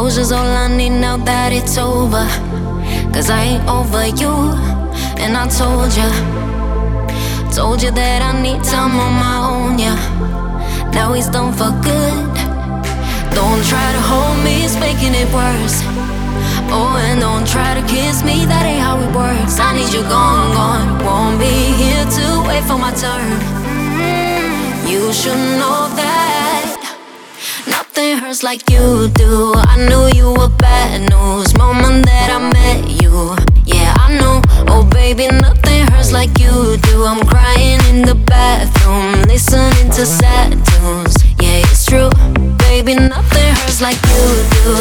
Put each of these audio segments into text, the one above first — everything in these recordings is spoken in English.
Closure's all I need now that it's over. Cause I ain't over you, and I told you that I need time on my own, yeah. Now he's done for good. Don't try to hold me, it's making it worse. Oh, and don't try to kiss me, that ain't how it works. I need you gone, gone. Won't be here to wait for my turn. You should know that nothing hurts like you do. I knew you were bad news moment that I met you. Yeah, I know. Oh baby, nothing hurts like you do. I'm crying in the bathroom, listening to sad tunes. Yeah, it's true. Baby, nothing hurts like you do.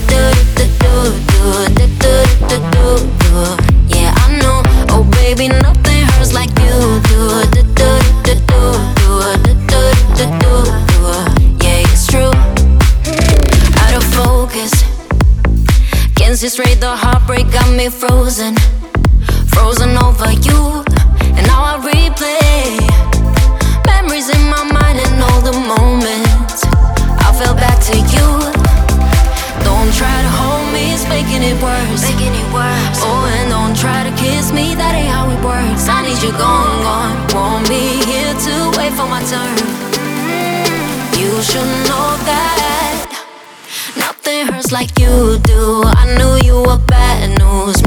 Yeah, I know. Oh baby, nothing hurts like you do. Yeah, it's true. Out of focus, can't see straight, the heartbreak got me frozen. Frozen over you, and now I replay memories in my mind and all the moments I fell back to you. Don't try to hold me, it's making it worse. Oh, and don't try to kiss me, that ain't how it works. I need you gone, gone. Won't be here to wait for my turn. You should know that nothing hurts like you do. I knew you were bad news